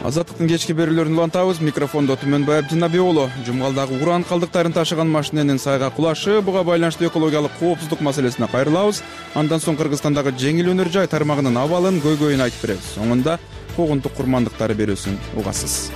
Азаттыктын кечки берүүлөрүн улантабыз. Микрофондо Түмөнбай Абдинабек уулу. Жумгалдагы уран калдыктарын ташыган машиненин сайга кулашы, буга байланыштуу экологиялык коопсуздук маселесине кайрылабыз. Андан соң Кыргызстандагы жеңил өнөр жай тармагынын абалын көйгөйүн айтып беребиз. Соңунда когунтук курмандыктары берүүсүн угасыз.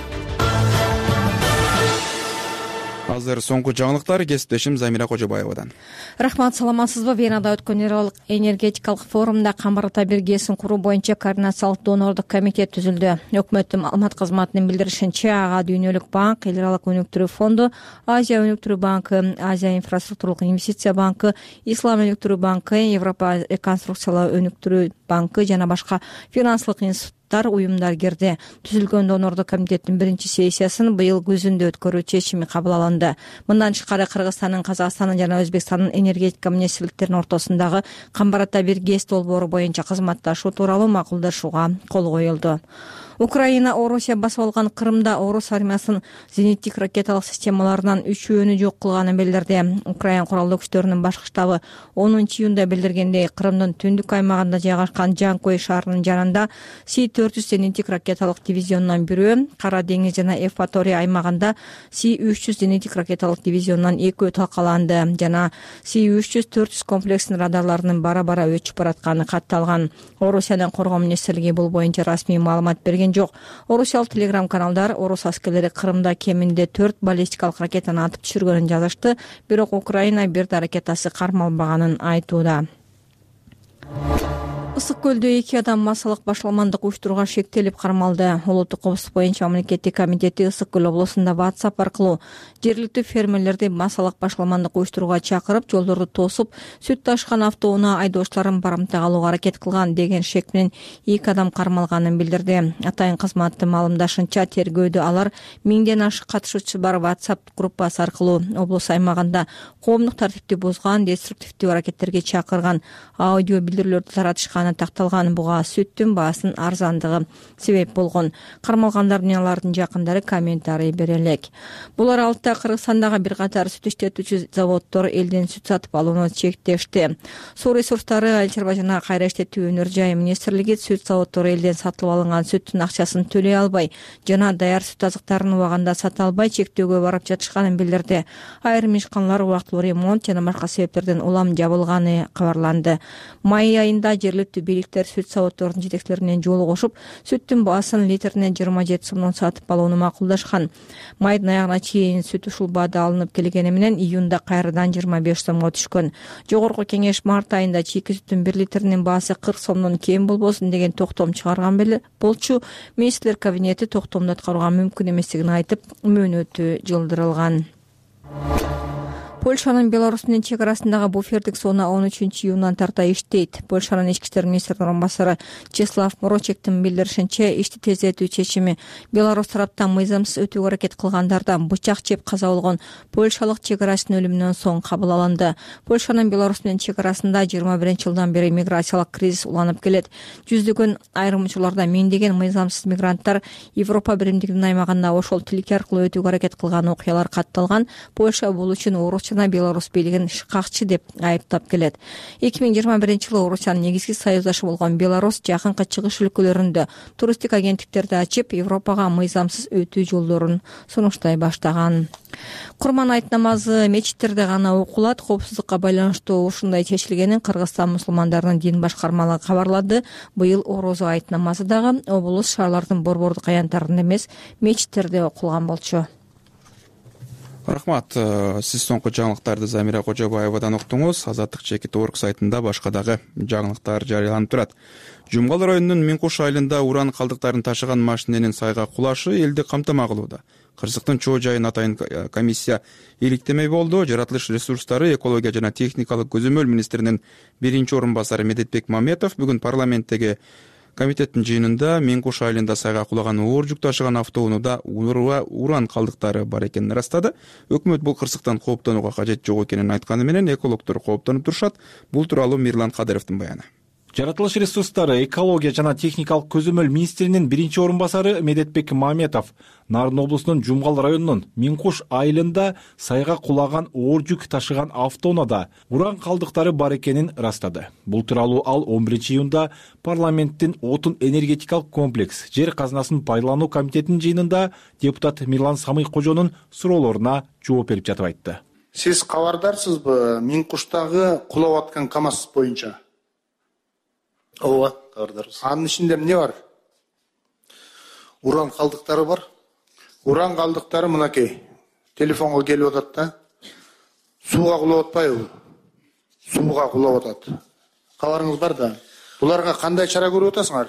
Азыр соңку жаңылыктар кесиптешим Замира Кожобаевадан. Рахмат, саламатсызбы? Венада өткөн Европалык энергетикалык форумда камбар бир гээсин куруу боюнча координациялык донорлук комитет түзүлдү. Өкмөттүн маалымат кызматынын билдиришинче, ага Дүйнөлүк банк, Эл аралык өнүктүрүү фонду, Азия өнүктүрүү банкы, Азия инфраструктуралык инвестиция банкы, Ислам өнүктүрүү банкы, Европа реконструкциялоо өнүктүрүү банкы жана башка финансылык уюмдар кирди. Түзүлгөн донордук комитеттин биринчи сессиясын быйыл күзүндө өткөрүү чечими кабыл алынды. Мындан тышкары Кыргызстандын, Казакстандын жана Өзбекстандын энергетика министрликтеринин ортосундагы камбар бир ГЭС долбоору боюнча кызматташуу тууралуу макулдашууга кол коюлду. Украина Орусия басып алган Крымда Орус армиясынын зениттик ракеталык системаларынан 3-өөнү жок кылганын билдирди. Украина куралдуу күчтөрүнүн башкы штабы 10-июнда билдиргендей, Крымдын түндүк аймагында жайгашкан Жанкой шаарынын жанында С-400 зениттик ракеталык дивизионунан бирөө, Кара деңиз жана Евпатория аймагында С-300 зениттик ракеталык дивизионунан 2 талкаланды жана С-300-400 комплексинин радарларынын бара-бара өчүп баратканы катталган. Орусиянын коргоо министрлиги бул боюнча расмий маалымат берген жок. Орусиялык телеграм-каналдар орус аскерлери Крымда кеминде 4 баллистикалык ракетаны атып түшүргөнүн жазышты, бирок Украина бир да ракетасы кармалбаганын айтууда. Ысык көлдө 2 адам массалык башаламандык уюштурууга шектелип кармалды. Улуттук коопсуздук боюнча мамлекеттик комитети Ысык көл облусунда WhatsApp аркылуу жергиликтүү фермерлерди массалык башаламандык уюштурууга чакырып, жолдорду тосуп, сүт ташкан автоунаа айдоочуларын барымтага алууга аракет кылган деген шек менен 2 адам кармалганын билдирди. Атайын кызматтын маалымдашынча, тергөөдө алар 1000ден ашык катышуучусу бар WhatsApp группасы аркылуу облус аймагында коомдук тартипти бузган, деструктивдүү аракеттерге чакырган аудио билдирүүлөрдү таратышкан такталган. Буга сүттүн баасынын арзандыгы себеп болгон. Кармалгандар менен алардын жакындары комментарий бере элек. Бул аралыкта Кыргызстандагы бир катар сүт иштетүүчү заводдор элден сүт сатып алууну чектешти. Суу ресурстары, айыл чарба жана кайра иштетүү өнөр жай министрлиги сүт заводдору элден сатылып алынган сүттүн акчасын төлөй албай жана даяр сүт азыктарын убагында сата албай чектөөгө барып жатышканын билдирди. Айрым ишканалар убактылуу ремонт жана башка себептерден улам жабылганы кабарланды. Май айында жергиликтүү бийликтер сүт заводдорунун жетекчилери менен жолугушуп, сүттүн баасын литрине 27 сомдон сатып алууну макулдашкан. Майдын аягына чейин сүт ушул баада алынып келгени менен июнда кайрадан 25 сомго түшкөн. Жогорку кеңеш март айында чийки сүттүн 1 литринин баасы 40 сомдон кем болбосун деген токтом чыгарган болчу. Министрлер кабинети токтомду аткарууга мүмкүн эместигин айтып, мөөнөтү жылдырылган. Польшанын Беларусь менен чек арасындагы буфердик зона 13-июндан тарта иштейт. Польшанын ички иштер министринин орун басары Чеслав Морочектин билдиришинче, ишти тездетүү чечими Беларусь тараптан мыйзамсыз өтүүгө аракет кылгандардан бычак жеп каза болгон польшалык чек арачынын өлүмүнөн соң кабыл алынды. Польшанын Беларусь менен чек арасында 21-жылдан бери миграциялык кризис уланып келет. Жүздөгөн, айрым учурларда миңдеген мыйзамсыз мигранттар Европа биримдигинин аймагында ошол тилки аркылуу өтүүгө аракет кылган окуялар катталган. Польша бул үчүн орус Беларусь бийлигин шыкакчы деп айыптап келет. 2021-жылы Орусиянын негизги союздашы болгон Беларусь жакынкы чыгыш өлкөлөрүндө туристтик агенттиктерди ачып, Европага мыйзамсыз өтүү жолдорун сунуштай баштаган. Курман айт намазы мечиттерде гана окулат. Коопсуздукка байланыштуу ушундай чечилгенин Кыргызстан мусулмандарынын дин башкармалыгы кабарлады. Быйыл орозо айт намазы дагы облус шаарлардын борбордук аянттарында эмес, мечиттерде окулган болчу. Рахмат. Сиз соңку жаңылыктарды Замира Кожобаевадан уктуңуз. Азаттык чекит орг сайтында башка дагы жаңылыктар жарыяланып турат. Жумгал районунун Миңкуш айылында уран калдыктарын ташыган машиненин сайга кулашы элди камтама кылууда. Кырсыктын чоо жайын атайын комиссия иликтемей болду. Жаратылыш ресурстары, экология жана техникалык көзөмөл министринин биринчи орун басары Медетбек Маметов бүгүн парламенттеги комитеттин жыйынында Миңкуш айылында сайга кулаган оор жүк ташыган автоунаада уран калдыктары бар экенин ырастады. Өкмөт бул кырсыктан кооптонууга кажет жок экенин айтканы менен экологдор кооптонуп турушат. Бул тууралуу Мирлан Кадыровдун баяны. Жаратылыш ресурстары, экология жана техникалык көзөмөл министринин биринчи орун басары Медетбек Маметов Нарын облусунун Жумгал районунун Минкуш айылында сайга кулаган оор жүк ташыган автоунаада уран калдыктары бар экенин ырастады. Бул тууралуу ал 11-июнда парламенттин отун энергетикалык комплекс жер казынасын пайдалануу комитетинин жыйынында депутат Мирлан Самый-Кожонун суроолоруна жооп берип жатып айтты. Сиз кабардарсызбы Минкуштагы кулап аткан КАМАЗ боюнча? Ооба, кабардарбыз. Анын ичинде эмне бар? Уран калдыктары бар. Уран калдыктары мынакей. Телефонго келип атат да. Сууга кулап атпайбы? Сууга кулап атат. Кабарыңыз бар да. Буларга кандай чара көрүп атасыңар?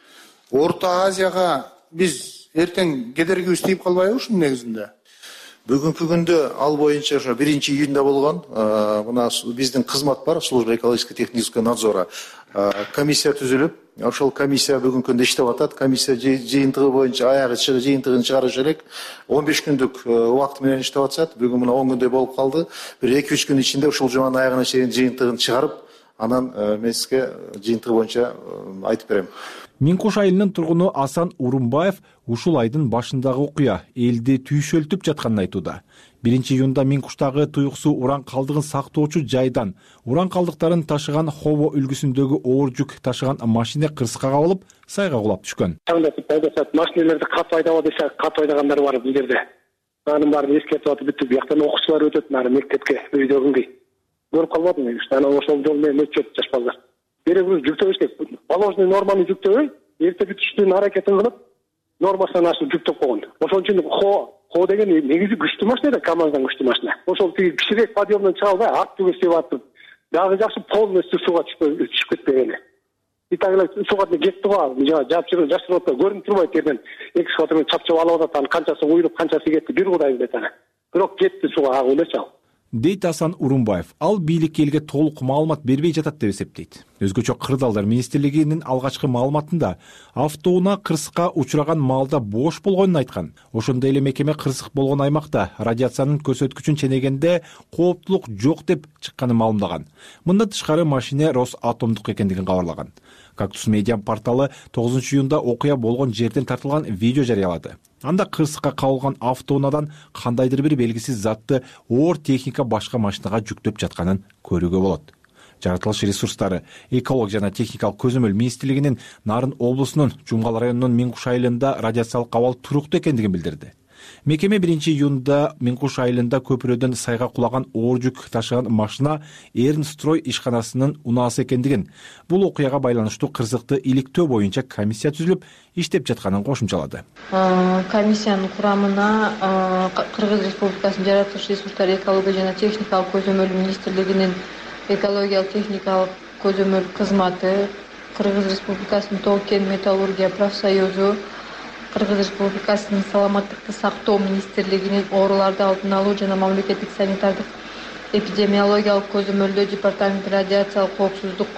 Орто Азияга биз эртең кедергибиз тийип калбайбы ушунун негизинде? Бүгүнкү күндө ал боюнча 1-июнда болгон мына биздин кызмат бар, служба экологическо-технического надзора. Комиссия түзүлүп, ошол комиссия бүгүнкү күндө иштеп атат. Комиссия жыйынтыгы боюнча жыйынтыгын чыгарыш элек 15 күндүк убакыт менен иштеп атышат. Бүгүн мына 10 күндөй болуп калды. Бир 2-3 күн ичинде ушул жуманын аягына чейин жыйынтыгын чыгарып, анан мен сизге жыйынтыгы боюнча айтып берем. Минкуш айылынын тургуну Асан Урумбаев ушул айдын башындагы окуя элди түйшөлтүп жатканын айтууда. 1-июнда Минкуштагы туюксуу уран калдыгын сактоочу жайдан уран калдыктарын ташыган Хово үлгүсүндөгү оор жүк ташыган машина кырсыкка кабылып, сайга кулап түшкөн. Машиналерди кат айдап десе, кат айдагандар бар бул жерде. Анын баарын эскертип атып бүттүп, бияктан окуучулар өтөт, нары мектепке өйдөгүнгөй. Көрүп калбадым, анан ошол жол менен өтүп жаш балдар. Беребиз жүктөбөш деп, положенный норманы жүктөбөй, эрте бүтүштүн аракетин кылып, нормасынан ашып жүктөп койгон. Ошон үчүн Хо деген негизи күчтүү машина да, КАМАЗдан күчтүү машина. Ошол тиги кичирээк подъемдон чыга албай, артты көстөп атып, дагы жакшы полностью сууга түшүп кетпегени. Итагылар сууга кетти го, жапчырып жашырып көрүнүп турбайт жерден. Экскаватор менен чапчып алып атат, анын канчасы уюлуп, канчасы кетти, бир кудай билет аны. Бирок кетти сууга, агып эле чал. Дейт Асан Урумбаев. Ал бийликке элге толук маалымат бербей жатат деп эсептейт. Өзгөчө Кырдаалдар министрлигинин алгачкы маалыматында автоунаа кырсыкка учураган маалда бош болгонун айткан. Ошондой эле мекеме кырсык болгон аймакта радиациянын көрсөткүчүн ченегенде кооптулук жок деп чыкканын маалымдаган. Мындан тышкары машина Росатомдук экендигин кабарлаган. Кактус медиа порталы 9-июнда окуя болгон жерден тартылган видео жарыялады. Анда кырсыкка кабылган автоунаадан кандайдыр бир белгисиз затты оор техника башка машинага жүктөп жатканын көрүүгө болот. Жаратылыш ресурстары, экология жана техникалык көзөмөл министрлигинин Нарын облусунун Жумгал районунун Минкуш айылында радиациялык абал туруктуу экендигин билдирди. Мекеме 1-июнда Минкуш айылында көпүрөдөн сайга кулаган оор жүк ташыган машина Эрнстрой ишканасынын унаасы экендигин, бул окуяга байланыштуу кырсыкты иликтөө боюнча комиссия түзүлүп, иштеп жатканын кошумчалады. Комиссиянын курамына Кыргыз Республикасынын Жаратылыш ресурстары, экология жана техникалык көзөмөл министрлигинин экологиялык техникалык көзөмөл кызматы, Кыргыз Республикасынын Тоо-кен металлургия профсоюзу, Кыргыз Республикасынын саламаттыкты сактоо министрлигинин ооруларды алдын алуу жана мамлекеттик санитардык эпидемиологиялык көзөмөлдөө департаменти радиациялык коопсуздук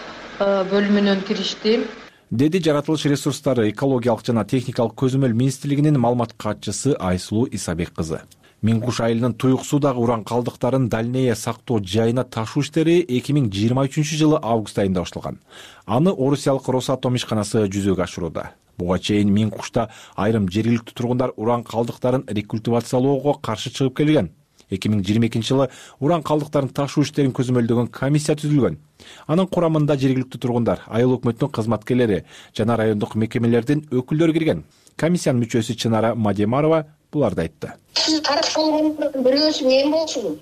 бөлүмүнөн киришти, деди Жаратылыш ресурстары, экологиялык жана техникалык көзөмөл министрлигинин маалымат катчысы Айсулуу Исабек кызы. Минкуш айылынын туюксуудагы уран калдыктарын Дальнее сактоо жайына ташуу иштери 2023-жылы август айында башталган. Аны орусиялык Росатом ишканасы жүзөгө ашырууда. Буга чейин Минкушта айрым жергиликтүү тургундар уран калдыктарын рекультивациялоого каршы чыгып келген. 2022-жылы уран калдыктарын ташуу иштерин көзөмөлдөгөн комиссия түзүлгөн. Анын курамында жергиликтүү тургундар, айыл өкмөтүнүн кызматкерлери жана райондук мекемелердин өкүлдөрү кирген. Комиссиянын мүчөсү Чынара Мадемарова буларды айтты. Сиз тарап болгондордун бирөөсү мен болчумун.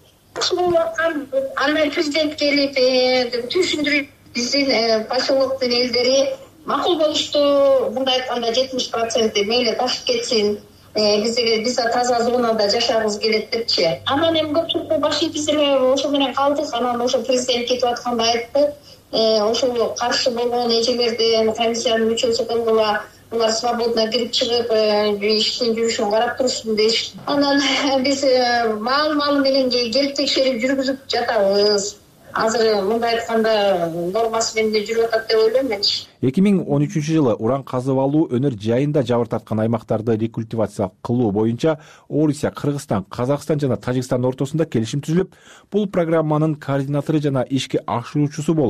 Андан президент келип түшүндүрүп, биздин поселоктун элдери макул болушту. Мындай айтканда 70% мейли ташып кетсин. Биз таза зонада жашагыбыз келет депчи. Анан эми көпчүлүктө баш биз эле ошо менен калдык. Анан ошо президент кетип атканда айтты. Ошол каршы болгон эжелердин комиссиянын мүчөсү кылгыла, булар свободно кирип чыгып, иштин жүрүшүн карап турушун дешти. Анан биз маал менен келип текшерип жүргүзүп жатабыз. Азыр мындай айтканда нормасы менен жүрүп атат деп ойлойм мен. 2013-жылы уран казып алуу өнөр жайында жабыр тарткан аймактарды рекультивация кылуу боюнча Орусия, Кыргызстан, Казакстан жана Тажикстан ортосунда келишим түзүлүп, бул программанын координатору жана ишке ашыруучусу болуп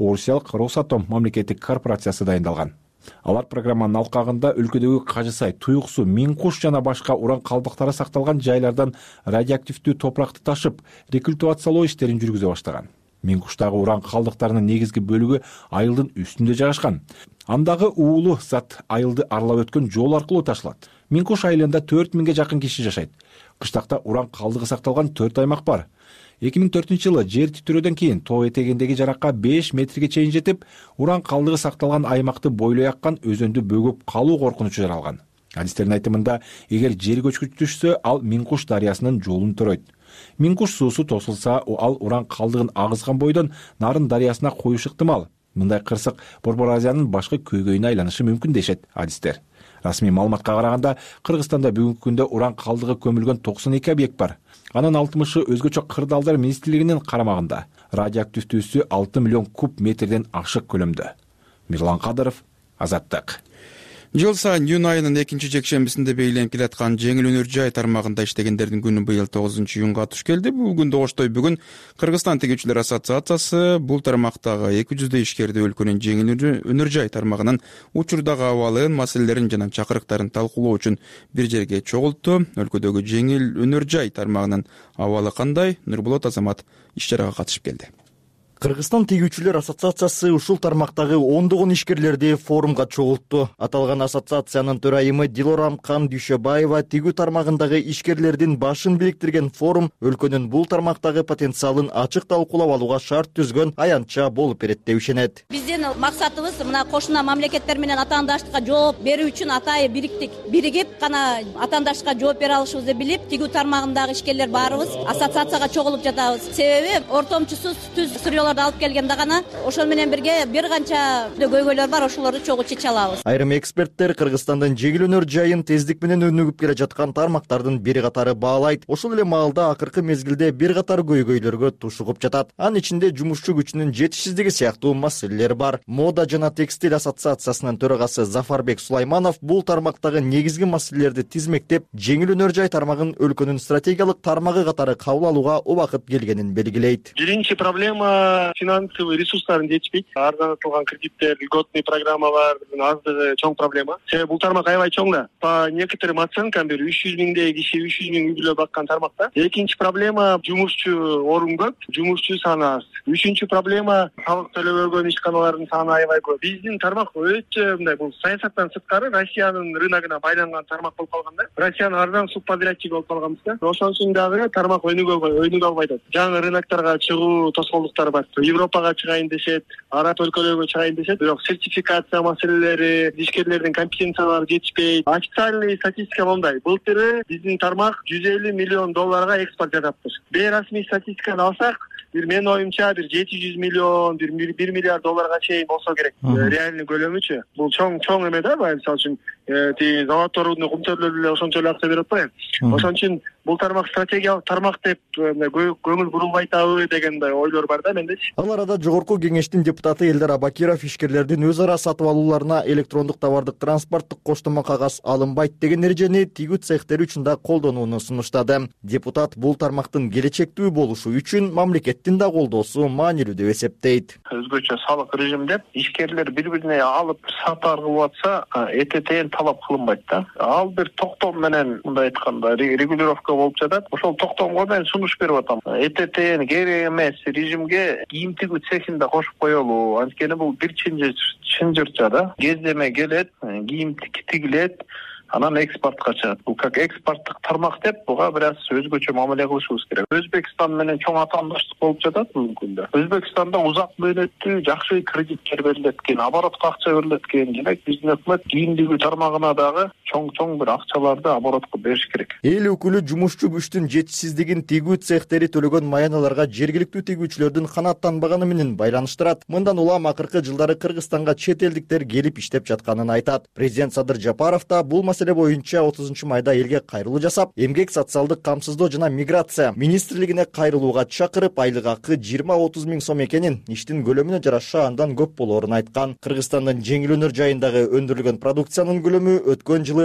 орусиялык Росатом мамлекеттик корпорациясы дайындалган. Алар программанын алкагында өлкөдөгү Кажы Сай, Туюк Суу, Миң Куш жана башка уран калдыктары сакталган жайлардан радиоактивдүү топуракты ташып, рекультивациялоо иштерин жүргүзө баштаган. Миң Куштагы уран калдыктарынын негизги бөлүгү айылдын үстүндө жайгашкан. Андагы уулуу зат айылды аралап өткөн жол аркылуу ташылат. Миң Куш айылында 4000-ге жакын киши жашайт. Кыштакта уран калдыгы сакталган 4 аймак бар. 2004-жылы жер титирөөдөн кийин тоо этегиндеги жаракка 5 метрге чейин жетип, уран калдыгы сакталган аймакты бойлой аккан өзөндү бөгөп калуу коркунучу жаралган. Адистердин айтымында, эгер жер көчкүч түшсө, ал Миң Куш дарыясынын жолун төрөйт. Миң Куш суусу тосулса, ал уран калдыгын агызган бойдон Нарын дарыясына коюшу ыктымал. Мындай кырсык Борбор Азиянын башкы көйгөйүнө айланышы мүмкүн дешет адистер. Расмий маалыматка караганда, Кыргызстанда бүгүнкү күндө уран калдыгы көмүлгөн 92 объект бар. Анын 60-ы өзгөчө кырдаалдар министрлигинин карамагында. Радиоактивдүүсү 6 миллион куб метрден ашык көлөмдө. Мирлан Кадыров, Азаттык. Жыл сайын июнь айынын 2-жекшембисинде белгиленип келаткан жеңил өнөр жай тармагында иштегендердин күнү быйыл 9-июнга туш келди. Бул күндө оштой бүгүн Кыргызстан тигүүчүлөр ассоциациясы бул тармактагы 200 ишкерди өлкөнүн жеңил өнөр жай тармагынын учурдагы абалын, маселелерин жана чакырыктарын талкуулоо үчүн бир жерге чогултту. Өлкөдөгү жеңил өнөр жай тармагынын абалы кандай? Нурболот Азамат иш чарага катышып келди. Кыргызстан тигүүчүлөр ассоциациясы ушул тармактагы ондогон ишкерлерди форумга чогултту. Аталган ассоциациянын төрайымы Дилорамкан Дүйшөбаева тигүү тармагындагы ишкерлердин башын бириктирген форум өлкөнүн бул тармактагы потенциалын ачык талкуулап алууга шарт түзгөн аянтча болуп берет деп ишенет. Биздин максатыбыз мына кошуна мамлекеттер менен атаандаштыкка жооп берүү үчүн атайы бириктик. Биригип гана атаандаштыкка жооп бере алышыбызды билип, тигүү тармагындагы ишкерлер баарыбыз ассоциацияга чогулуп жатабыз. Себеби ортомчусуз түз алып келгенде гана ошол менен бирге бир канча көйгөйлөр бар, ошолорду чогуу чече алабыз. Айрым эксперттер Кыргызстандын жеңил өнөр жайын тездик менен өнүгүп келе жаткан тармактардын бири катары баалайт. Ошол эле маалда акыркы мезгилде бир катар көйгөйлөргө тушугуп жатат. Анын ичинде жумушчу күчүнүн жетишсиздиги сыяктуу маселелер бар. Мода жана текстиль ассоциациясынын төрагасы Зафарбек Сулайманов бул тармактагы негизги маселелерди тизмектеп, жеңил өнөр жай тармагын өлкөнүн стратегиялык тармагы катары кабыл алууга убакыт келгенин белгилейт. Биринчи проблема финансовый ресурстарын жетишпейт. Арзандатылган кредиттер, льготный программалар аздыгы чоң проблема. Себеби бул тармак аябай чоң да. По некоторым оценкам 300 миңдей киши 300 миң үй бүлө баккан тармакта. Экинчи проблема жумушчу орун көп, жумушчу саны аз. Үчүнчү проблема салык төлөбөгөн ишканалардын саны аябай көп. Биздин тармак өтө мындай бул саясаттан сырткары Россиянын рыногуна байланган тармак болуп калганда. Россиянын арзан субподрядчиги болуп калганбыз да. Ошон үчүн дагы тармак өнүгө албай атат. Жаңы рынокторго чыгуу тоскоолдуктары бар. Европага чыгайын дешет, араб өлкөлөргө чыгайын дешет, бирок сертификация маселелери, ишкерлердин компетенциялары жетишпейт. Официальный статистика мындай: былтыры биздин тармак $150 миллион экспорт жасаптыр. Бейрасмий статистиканы алсак, менин оюмча 700 миллион, $1 миллиард чейин болсо керек. Реальный көлөмүчү. Бул чоң эме да, мисалы үчүн заводдордун кумтөрлөрү эле ошончо эле акча берип атпайбы. Ошон үчүн бул тармак стратегиялык тармак деп көңүл бурулбай атабы дегендей ойлор бар да мендечи. Ал арада жогорку кеңештин депутаты Элдар Абакиров ишкерлердин өз ара сатып алууларына электрондук товардык транспорттук коштомо кагаз алынбайт деген эрежени тигүү цехтери үчүн да колдонууну сунуштады. Депутат бул тармактын келечектүү болушу үчүн мамлекеттин да колдоосу маанилүү деп эсептейт. Өзгөчө салык режимде ишкерлер бири-бирине алып сатар кылып атса, этетен талап кылынбайт да. Ал бир токтом менен мындай айтканда регулировка болуп жатат. Ошол токтомго мен сунуш берип атам. Этетен керек эмес режимге кийим тигүү цехинде кошуп коелу. Анткени бул бир чынжырча да. Кездеме келет, кийим тигилет, анан экспортко чыгат. Бул как экспорттук тармак деп буга бир аз өзгөчө мамиле кылышыбыз керек. Өзбекстан менен чоң атаандаштык болуп жатат бүгүнкү күндө. Өзбекстанда узак мөөнөттүү жакшы кредиттер берилет экен, оборотко акча берилет экен. Демек биздин өкмөт кийим тигүү тармагына дагы чоң бир акчаларды оборотко бериш керек. Эл өкүлү жумушчу күчтүн жетишсиздигин тигүү цехтери төлөгөн маяналарга жергиликтүү тигүүчүлөрдүн канааттанбаганы менен байланыштырат. Мындан улам акыркы жылдары Кыргызстанга чет элдиктер келип иштеп жатканын айтат. Президент Садыр Жапаров да бул маселе боюнча 30 майда элге кайрылуу жасап, эмгек социалдык камсыздоо жана миграция министрлигине кайрылууга чакырып, айлык акы 20-30 миң сом экенин, иштин көлөмүнө жараша андан көп болоорун айткан. Кыргызстандын жеңил өнөр жайындагы өндүрүлгөн продукциянын көлөмү өткөн жылы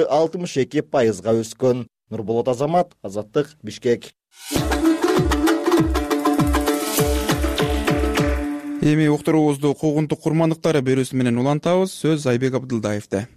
62% өскөн. Нурболот Азамат, Азаттык, Бишкек. Эми уктуруубузду куугунтук курмандыктары берүүсү менен улантабыз. Сөз Айбек Абдылдаевде.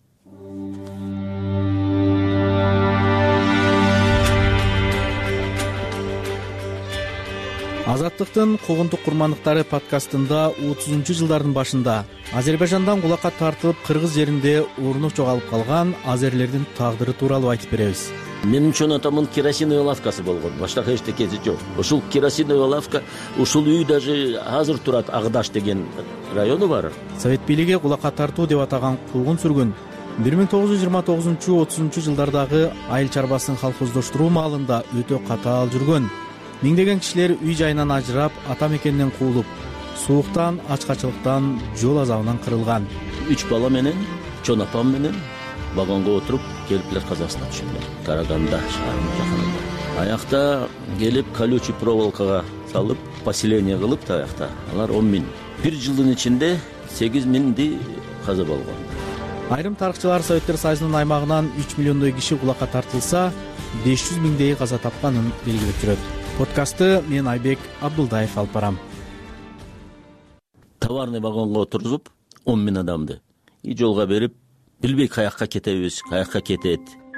Азаттыктын куугунтук курмандыктары подкастында 30-жылдардын башында Азербайжандан кулакка тартылып кыргыз жеринде орну жоголуп калган азерлердин тагдыры тууралуу айтып беребиз. Менин чоң атамдын керосиновый лавкасы болгон. Башка эчтекеси жок. Ушул керосиновый лавка, ушул үй даже азыр турат. Агдаш деген району бар. Совет бийлиги кулакка тартуу деп атаган куугун сүргүн 1929-30 жылдардагы айыл чарбасын колхоздоштуруу маалында өтө катаал жүргөн. Миңдеген кишилер үй жайынан ажырап, ата мекенинен куулуп, сууктан, ачкачылыктан, жол азабынан кырылган. 3 бала менен, чоң апам менен вагонго отуруп келиплер Казакстанга түшүптүр. Караганда шаарынын жакынында. Аякта келип колючий проволокага салып, поселение кылып да аякта. Алар 10 миң. Бир жылдын ичинде 8 миңди каза болгон. Айрым тарыхчылар Советтер Союзунун аймагынан 3 миллиондой киши кулакка тартылса, 500 миңдей каза тапканын белгилеп жүрөт. Подкастты мен Айбек Абдылдаев алып барам. Товарный вагонго отургузуп 10 миң адамды жолго берип, билбей каякка кетебиз, каякка кетет.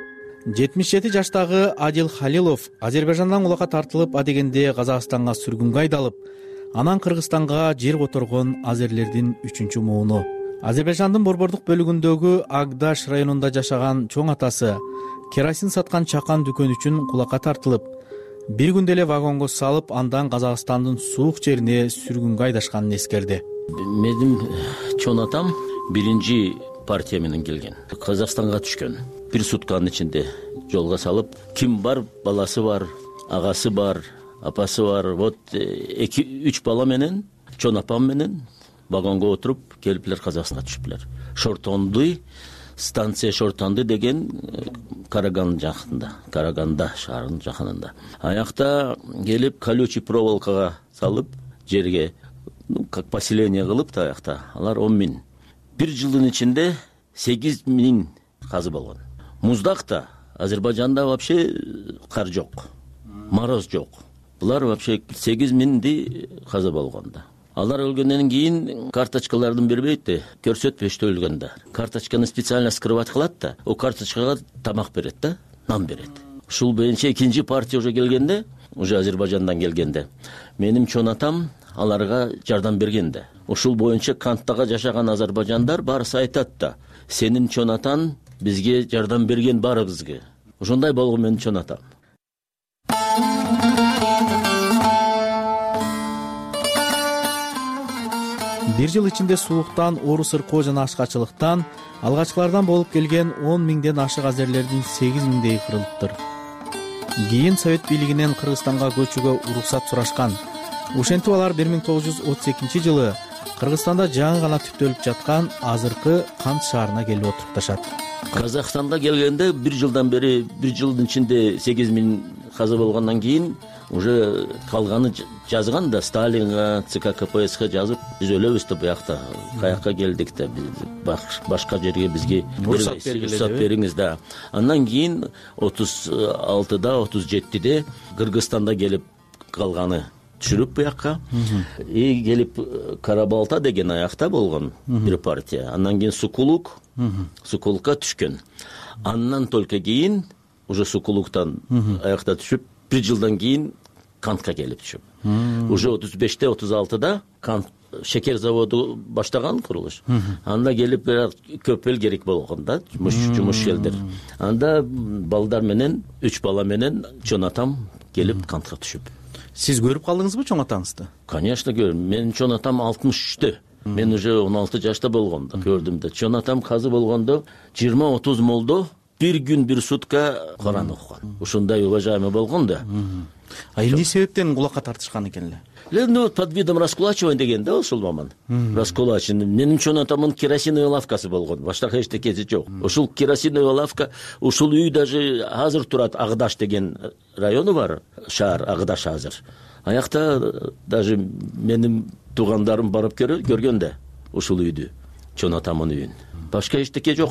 77 жаштагы Адил Халилов Азербайжандан кулакка тартылып, адегенде Казакстанга сүргүнгө айдалып, анан Кыргызстанга жер которгон азерлердин 3-чү мууну. Азербайжандын борбордук бөлүгүндөгү Агдаш районунда жашаган чоң атасы керосин саткан чакан дүкөн үчүн кулакка тартылып, бир күндө эле вагонго салып, андан Казакстандын суук жерине сүргүнгө айдашканын эскерди. Менин чоң атам биринчи партия менен келген. Казакстанга түшкөн. Бир сутканын ичинде жолго салып, ким бар, баласы бар, агасы бар, апасы бар. Вот 2-3 бала менен, чоң апам менен вагонго отуруп келиплер Казакстанга түшүплөр. Шортонду, станция Шортонду деген Караган жакында, Караганда шаарынын жакынында. Аякта келип колючий проволокага салып, жерге как поселение кылып да аякта. Алар 10 миң. Бир жылдын ичинде 8 миң казы болгон. Муздакта Азербайжанда вообще кар жок, мороз жок. Булар вообще 8 миңди каза болгонда. Алар өлгөндөн кийин карточкалардын бербейт да, көрсөтпөштө өлгөндө. Карточканы специально скрывать кылат да, о карточкага тамак берет да, нан берет. Ушул боюнча экинчи партия уже келгенде, уже Азербайжандан келгенде, менин чоң атам аларга жардам бергенде. Ушул боюнча канттага жашаган азербайжандар барысы айтат да, сенин чоң атаң бизге жардам берген баарыбызга. Ошондой болгон менин чоң атам. Бир жыл ичинде сууктан, оору сыркоо жана ачкачылыктан алгачкылардан болуп келген 10 миңден ашык азерлердин 8 миңдей кырылыптыр. Кийин Совет бийлигинен Кыргызстанга көчүүгө уруксат сурашкан. Ошентип алар 1932 жылы Кыргызстанда жаңы гана түптөлүп жаткан азыркы Кант шаарына келип отурупташат. Казакстанда келгенде бир жылдан бери, бир жылдын ичинде 8 миң каза болгондон кийин уже калганы жазган да, Сталинга, ЦК КПСС жазып, биз өлөбүз деп буякта каякка келдик да, башка жерге бизге уруксат бериңиз да. Андан кийин 36да, 37де Кыргызстанда келип калганы түшүрүп буякка. Келип Карабалта деген аякта болгон бир партия. Андан кийин Сукулукка түшкөн. Андан только кийин уже Сукулуктан аякта түшүп, бир жылдан кийин Кантка келип түшүп. Уже 35-те, 36да Кант шекер заводу баштаган курулуш. Анда келип көп эл керек болгон да, жумуш келдир. Анда балдар менен, 3 бала менен чоң атам келип Кантка түшүп. Сиз көрүп калдыңызбы чоң атаңызды? Конечно көрдүм. Менин чоң атам 63-тө. Мен уже 16 жашта болгондо көрдүм да. Чоң атам казы болгондо 20-30 молдо бир күн бир сутка Коран окуган. Ушундай уважаемый болгон да. Эмне себептен кулакка тартышкан экен эле? Ну, под видом раскулачивания деген да, ушул момент. Раскулачивание. Менин чоң атамдын керосиновый лавкасы болгон. Башка эчтекеси жок. Ушул керосиновый лавка, ушул үй даже азыр турат. Агдаш деген району бар, шаар Агдаш азыр. Аякта даже менин туугандарым барып көргөн да ушул үйдү, чоң атамдын үйүн. Башка эчтеке жок да.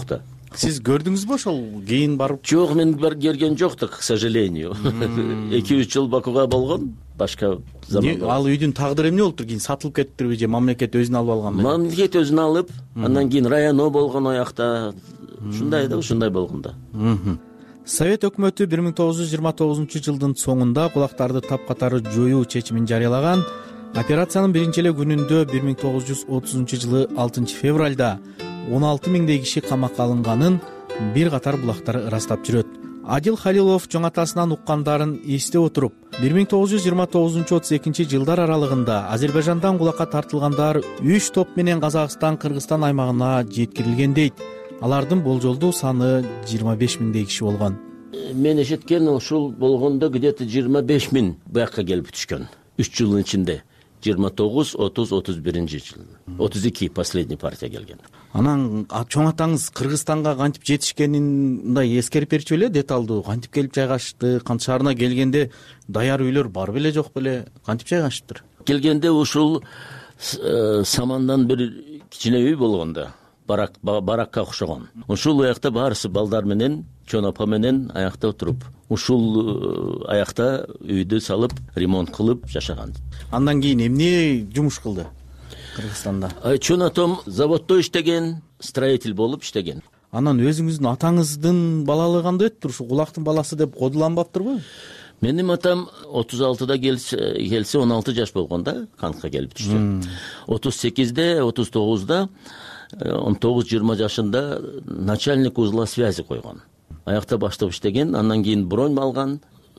Сиз көрдүңүзбү ошол кийин барып? Жок, мен көргөн жоктук, к сожалению. 2-3 жыл Бакуга болгон, башка заманда. Ал үйдүн тагдыры эмне болуптур? Кийин сатылып кетиптирби же мамлекет өзүнө алып алганбы? Мамлекет өзүнө алып, андан кийин районо болгон аякта. Ушундай болгон да. Совет өкмөтү 1929 жылдын соңунда кулактарды тапкатары жоюу чечимин жарыялаган. Операциянын биринчи эле күнүндө 1930 жылы 6 февралда 16 миңдей киши камакка алынганын бир катар булактар ырастап жүрөт. Адил Халилов чоң атасынан уккандарын эстеп отуруп, 1929-32 жылдар аралыгында Азербайжандан кулакка тартылгандар 3 топ менен Казакстан, Кыргызстан аймагына жеткирилген дейт. Алардын болжолдуу саны 25 миңдей киши болгон. Мен эшиткен ушул болгондо где-то 25 миң буякка келип түшкөн. 3 жылдын ичинде 29, 30, 31 жыл. 32 последний партия келген. Анан чоң атаңыз Кыргызстанга кантип жетишкенин мындай эскерип берчү беле, деталдуу кантип келип жайгашты, Кант шаарына келгенде даяр үйлөр бар беле, жок беле, кантип жайгашыптыр? Келгенде ушул самандан бир кичине үй болгондо, баракка окшогон. Ушул аякта баарысы балдар менен, чоң апа менен аякта отуруп, ушул аякта үйдү салып, ремонт кылып жашаган. Андан кийин эмне жумуш кылды Кыргызстанда? Чоң атам заводдо иштеген, строитель болуп иштеген. Анан өзүңүздүн атаңыздын балалыгы кандай өттүр? Ушу кулактын баласы деп кодуланбаптырбы? Менин атам 36-да келсе 16 жаш болгондо Кантка келип түштү. 38-де, 39-да 19-20 жашында начальник узла связи койгон. Аякта баштап иштеген, андан кийин бронь алган,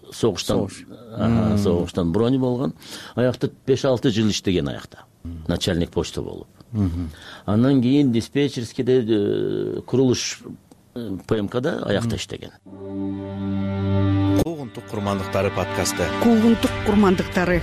согуштан бронь болгон. Аякта 5-6 жыл иштеген аякта. Начальник почта болуп. Андан кийин диспетчерскийде курулуш ПМКда аякта иштеген. Куугунтук курмандыктары подкасты. Куугунтук курмандыктары.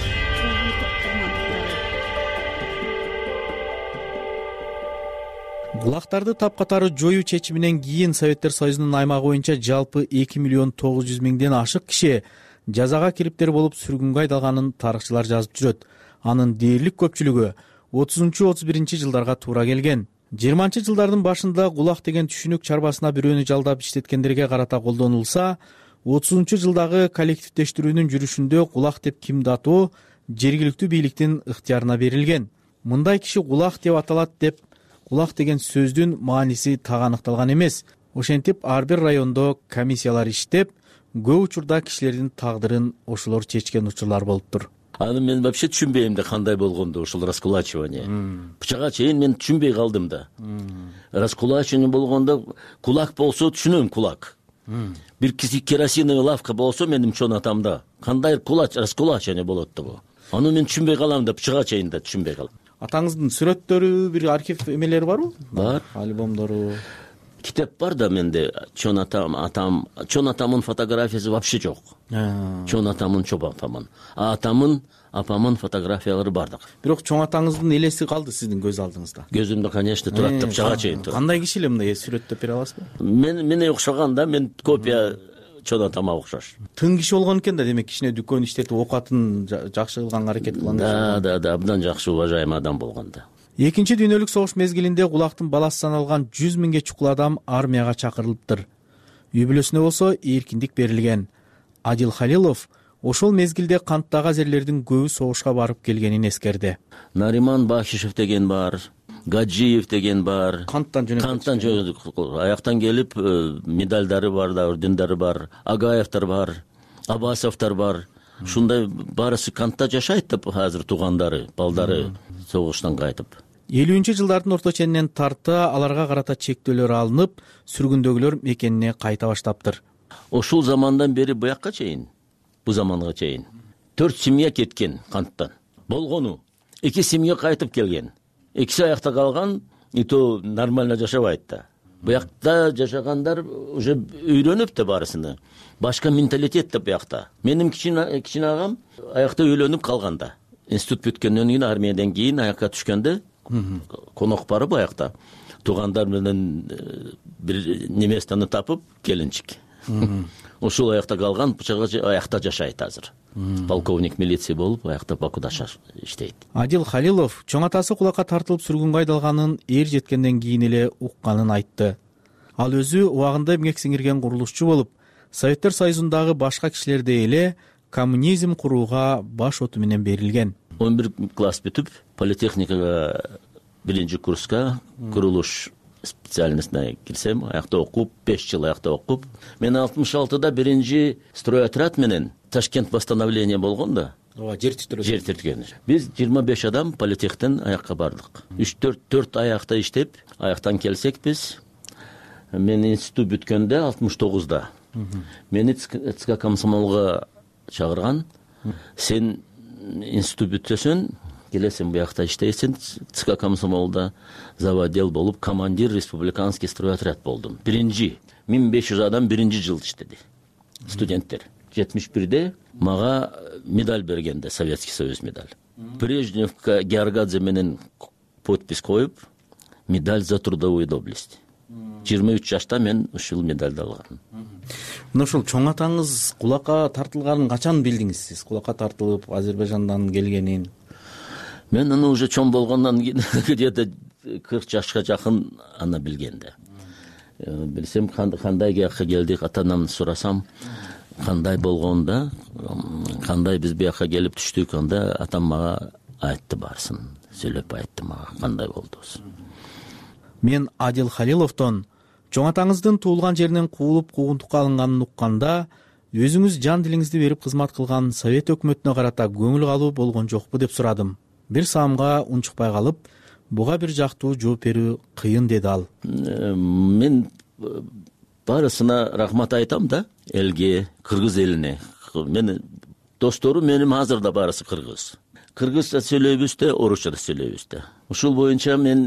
Кулактарды тапкатары жоюу чечиминен кийин Советтер Союзунун аймагы боюнча жалпы 2 миллион 900 миңден ашык киши жазага кириптер болуп сүргүнгө айдалганын тарыхчылар жазып жүрөт. Анын дээрлик көпчүлүгү 30-31 жылдарга туура келген. 20-жылдардын башында кулак деген түшүнүк чарбасына бирөөнү жалдап иштеткендерге карата колдонулса, 30-жылдагы коллективдештирүүнүн жүрүшүндө кулак деп кимди атоо жергиликтүү бийликтин ыктыярына берилген. Мындай киши кулак деп аталат деп кулак деген сөздүн мааниси так аныкталган эмес. Ошентип ар бир райондо комиссиялар иштеп, көп учурда кишилердин тагдырын ошолор чечкен учурлар болуптур. Аны мен вообще түшүнбөйм да кандай болгондо ушул раскулачивание. Бычага чейин мен түшүнбөй калдым да. Раскулачивание болгондо кулак болсо түшүнөм, кулак. Бир керосиновый лавка болсо менин чоң атамда кандай раскулачивание болот да бу. Аны мен түшүнбөй калам да, бычага чейин да түшүнбөй калам. Атаңыздын сүрөттөрү, бир архив эмелери барбы? Бар. Альбомдору. Китеп бар да менде. Чоң атамын фотографиясы вообще жок. Чоң атамын, чоң апамын. Апамын фотографиялары бардык. Бирок чоң атаңыздын элеси калды сиздин көз алдыңызда. Көзүмдө, конечно, турат да, бычага чейин турат. Кандай киши эле мындай сүрөттөп бере аласызбы? Мене окшогон да, мен копия чоң атама окшош. Тың киши болгон экен да, демек кичине дүкөн иштетип окатын жакшы кылганга аракет кылган. Да, абдан жакшы, уважаемый адам болгон да. Экинчи дүйнөлүк согуш мезгилинде кулактын баласы саналган 100 миңге чукул адам армияга чакырылыптыр. Үй бүлөсүнө болсо эркиндик берилген. Адил Халилов ошол мезгилде Канттагы азерлердин көбү согушка барып келгенин эскерди. Нариман Бахишев деген бар, Гаджиев деген бар. Канттан жөнөдүк. Аяктан келип медалдары бар да, ордендери бар. Агаевтер бар, Абасовтар бар. Ушундай барысы Кантта жашайт деп азыр туугандары, балдары согуштан кайтып. 50-жылдардын орто ченинен тарта аларга карата чектөөлөр алынып, сүргүндөгүлөр мекенине кайта баштаптыр. Ошол замандан бери буякка чейин, бу заманга чейин 4 семья кеткен Канттан. Болгону 2 семья кайтып келген. Экиси аякта калган, и то нормально жашабайт да. Буякта жашагандар уже үйрөнүп да барысыны. Башка менталитет да буякта. Менин кичине агам аякта үйлөнүп калганда. Институт бүткөндөн кийин, армиядан кийин аякка түшкөндө конок барып аякта туугандар менен бир неместаны тапып келинчик. Ошол аякта калган, бычага аякта жашайт азыр. Полковник милиция болуп аякта Бакуда иштейт. Адил Халилов чоң атасы кулакка тартылып сүргүнгө айдалганын эр жеткенден кийин эле укканын айтты. Ал өзү убагында эмгек сиңирген курулушчу болуп, Советтер Союзундагы башка кишилердей эле коммунизм курууга баш оту менен берилген. 11 класс бүтүп, политехникага 1 курска курулуш специальностьна кирсем, аякта окуп, 5 жыл аякта окуп, мен 66-да 1 стройотряд менен Ташкент восстановление болгон да. Жер тирткөн. Биз 25 адам политехтен аякка бардык. 3-4 аякта иштеп, аяктан келсек биз, мен институт бүткөндө 69-да. Мени ЦК комсомолго чакырган. Сен институт бүтөсүң, келесиң буякта иштейсиң, ЦК комсомолда заводдел болуп, командир республиканский стройотряд болдум. 1500 адам 1 жыл иштеди. Студенттер. 71-де мага медаль бергенде, Советский Союз медаль. Брежневка Георгадзе менен подпись коюп, медаль за трудовую доблесть. 23 жашта мен ушул медальды алгам. Ушул чоң атаңыз кулакка тартылганын качан билдиңиз сиз? Кулакка тартылып Азербайжандан келгенин? Мен аны уже чоң болгондон кийин где-то 40 жашка жакын аны билгенде. Билсем кандай жакка келдик, атанан сурасам, кандай болгонда, кандай биз буякка келип түштүк, анда атам мага айтты барсын, сүйлөп айтты мага кандай болдубуз. Мен Адил Халиловдон чоң атаңыздын туулган жеринен куулуп куугунтукка алынганын укканда, өзүңүз жан дилиңизди берип кызмат кылган Совет өкмөтүнө карата көңүл калуу болгон жокпу деп сурадым. Бир саамга унчукпай калып, буга бир жактуу жооп берүү кыйын деди ал. Мен барысына рахмат айтам да, элге, кыргыз элине. Мен досторум менин азыр да барысы кыргыз. Кыргызча сүйлөйбүз да, орусча да сөйлөйбүз да. Ушул боюнча мен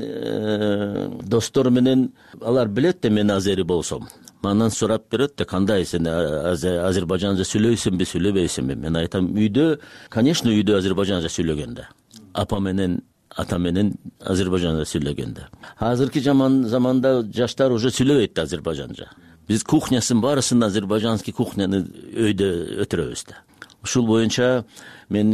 достор менен, алар билет да мен азери болсом. Мандан сурап берет да, кандай сен азербайжанча сүйлөйсүңбү, сүйлөбөйсүңбү? Мен айтам, үйдө, конечно, үйдө азербайжанча сүйлөгөндө. Апа менен, ата менен азербайжанча сүйлөгөндө. Азыркы заманда жаштар уже сүйлөбөйт азербайжанча. Биз кухнясын барысын азербайжанский кухняны өйдө өтүрөбүз да. Ушул боюнча мен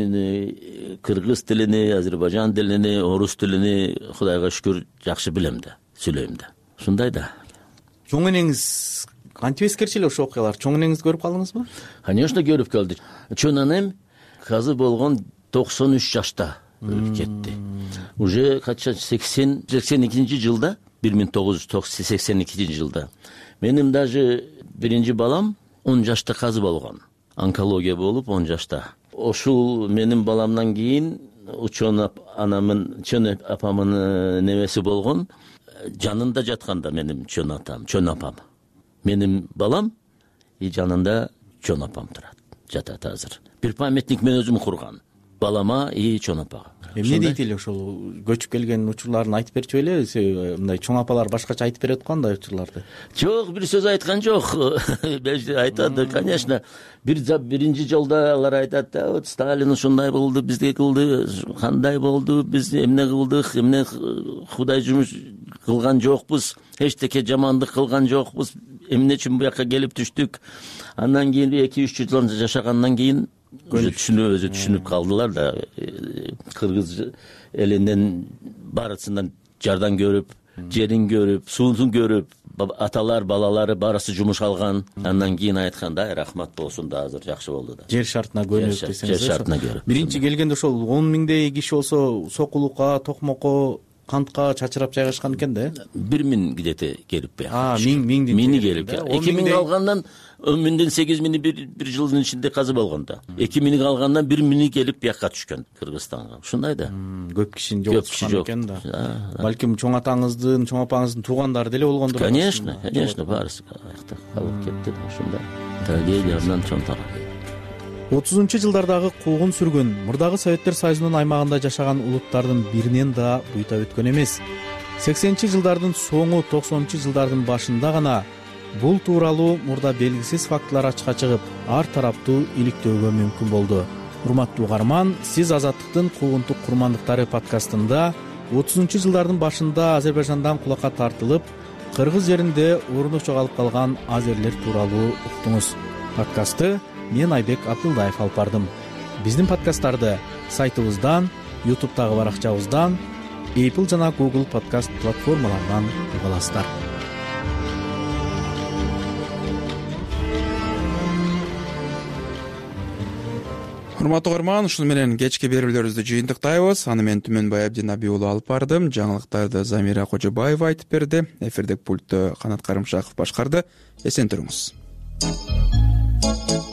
кыргыз тилини, азербайжан тилини, орус тилини Кудайга шүкүр жакшы билем да, сүйлөйм да. Ушундай да. Чоң энеңиз кантип эскерчү эле ошол окуялар? Чоң энеңизди көрүп калдыңызбы? Конечно, көрүп калдым. Чоң энем казы болгон 93 жашта кетти. Уже кача 82 жылда, 1982 жылда. Менин даже 1 балам 10 жашта казы болгон. Онкология болуп 10 жашта. Ошул менин баламдан кийин чоң апамын немеси болгон, жанында жатканда менин чоң апам. Менин балам жанында чоң апам турат, жатат азыр. Бир памятник мен өзүм курган. Балама и чоң апага. Эмне дейт эле ошол көчүп келген учурларын айтып берчү эле, мындай чоң апалар башкача айтып берет го андай учурларды. Жок, бир сөз айткан жок. Айтады, конечно. Биринчи жолда алар айтат да, вот Сталин ушундай болду, бизге кылды, кандай болду, биз эмне кылдык, эмне Кудай жумуш кылган жокпуз, эчтеке жамандык кылган жокпуз, эмне үчүн буякка келип түштүк. Андан кийин 2-3 жыл жашагандан кийин өзү түшүнүп калдылар да, кыргыз элинен барысынан жардан көрүп, жерин көрүп, суун көрүп, аталар, балалары барысы жумуш алган. Андан кийин айтканда, рахмат болсун да, азыр жакшы болду да. Жер шартына көнүп десеңиз. Жер шартына көрүп. Биринчи келгенде ошол 10 миңдей киши болсо, сокулукка, токмокко, кантка чачырап жайгашкан экен да. 1000 где-то келип бе. Миңди келип. 2000 алгандан 10.000'den 8.000 bir жылдын ичинде казы болгон да. 2.000 алгандан 1.000 келип буякка түшкөн Кыргызстанга. Ушундай да. Көп кишини жоготушкан экен да. Балким чоң атаңыздын, чоң апаңыздын туугандары деле болгондур. Конечно, барысы аякта калып кетти да. Ушундай трагедиядан чоң тарап. 30-жылдардагы куугун сүргөн, мурдагы Советтер Союзунун аймагында жашаган улуттардын биринен да буйта өткөн эмес. 80-жылдардын соңу, 90-жылдардын башында гана бул тууралуу мурда белгисиз фактылар ачыкка чыгып, ар тараптуу иликтөөгө мүмкүн болду. Урматтуу угарман, сиз Азаттыктын Куугунтук курмандыктары подкастында 30-жылдардын башында Азербайжандан кулакка тартылып, кыргыз жеринде орну жоголуп калган азерлер тууралуу уктуңуз. Подкастты мен Айбек Абдулдаев алып бардым. Биздин подкасттарды сайтыбыздан, YouTube'дагы баракчабыздан, Apple жана Google подкаст платформаларынан уга аласыздар. урматтуу угарман, ушуну менен кечки берүүлөрүбүздү жыйынтыктайбыз. Аны мен Түмөнбай Абдин уулу алып бардым. Жаңылыктарды Замира Кожобаева айтып берди. Эфирдик пультту Канат Карымшаков башкарды. Эсен туруңуз.